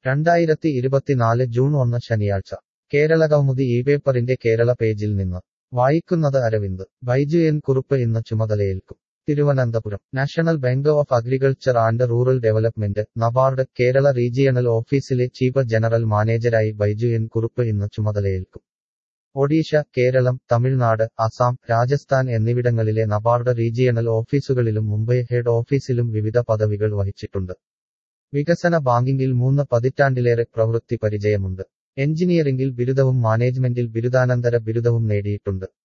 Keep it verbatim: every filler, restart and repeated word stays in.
രണ്ടായിരത്തി ഇരുപത്തിനാല് ജൂൺ ഒന്ന് ശനിയാഴ്ച കേരളകൗമുദി ഈ പേപ്പറിന്റെ കേരള പേജിൽ നിന്ന് വായിക്കുന്നത് അരവിന്ദ് ബൈജു എൻ കുറുപ്പ് ഇന്ന് ചുമതലയേൽക്കും Thiruvananthapuram national bank of agriculture and rural development NABARD Kerala regional ഓഫീസിലെ ചീഫ് ജനറൽ മാനേജരായി ബൈജു എൻ കുറുപ്പ് ഇന്ന് ചുമതലയേൽക്കും ഒഡീഷ കേരളം തമിഴ്നാട് അസം രാജസ്ഥാൻ എന്നിവിടങ്ങളിലെ നബാർഡ് റീജിയണൽ ഓഫീസുകളിലും മുംബൈ ഹെഡ് ഓഫീസിലും വിവിധ പദവികൾ വഹിച്ചിട്ടുണ്ട് വികസന ബാങ്കിങ്ങിൽ മൂന്ന് പതിറ്റാണ്ടിലേറെ പ്രവൃത്തി പരിചയമുണ്ട് എഞ്ചിനീയറിംഗിൽ ബിരുദവും മാനേജ്മെന്റിൽ ബിരുദാനന്തര ബിരുദവും നേടിയിട്ടുണ്ട്